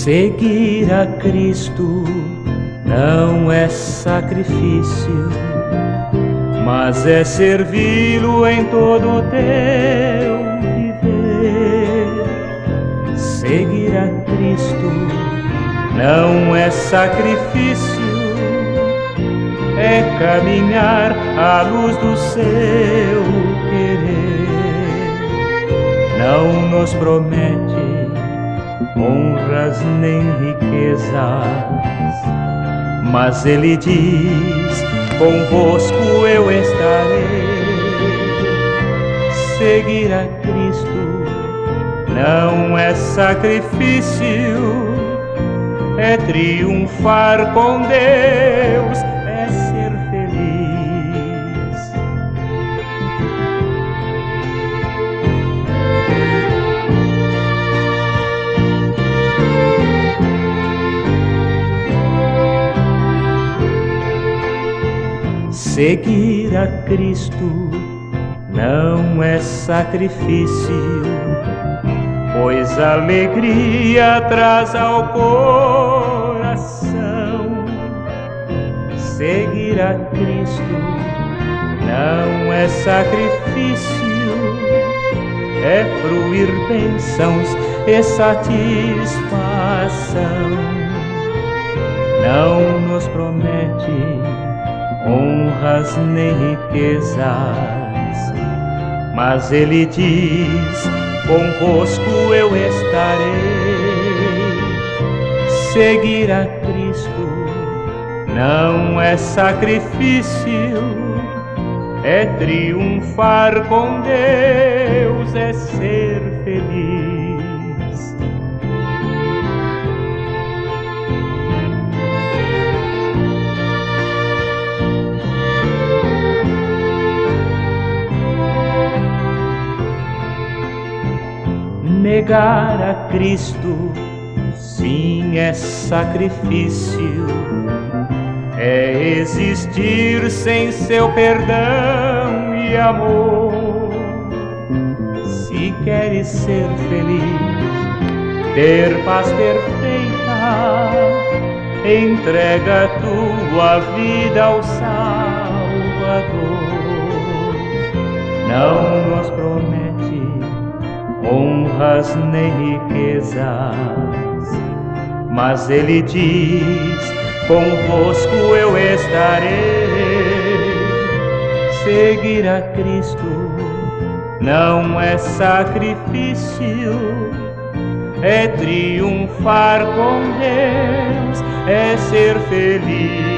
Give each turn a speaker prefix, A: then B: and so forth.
A: Seguir a Cristo não é sacrifício, mas é servi-lo em todo o teu viver. Seguir a Cristo não é sacrifício, é caminhar à luz do seu querer. Não nos promete honras nem riquezas, mas Ele diz: convosco eu estarei. Seguir a Cristo não é sacrifício, é triunfar com Deus, é ser feliz. Seguir a Cristo não é sacrifício, pois alegria traz ao coração. Seguir a Cristo não é sacrifício, é fruir bênçãos e satisfação. Não nos promete honras nem riquezas, mas Ele diz: convosco eu estarei. Seguir a Cristo não é sacrifício, é triunfar com Deus, é ser feliz. Negar a Cristo, sim, é sacrifício, é existir sem seu perdão e amor. Se queres ser feliz, ter paz perfeita, entrega tua vida ao Salvador. Não nos promete honras nem riquezas, mas Ele diz: convosco eu estarei. Seguir a Cristo não é sacrifício, é triunfar com Deus, é ser feliz.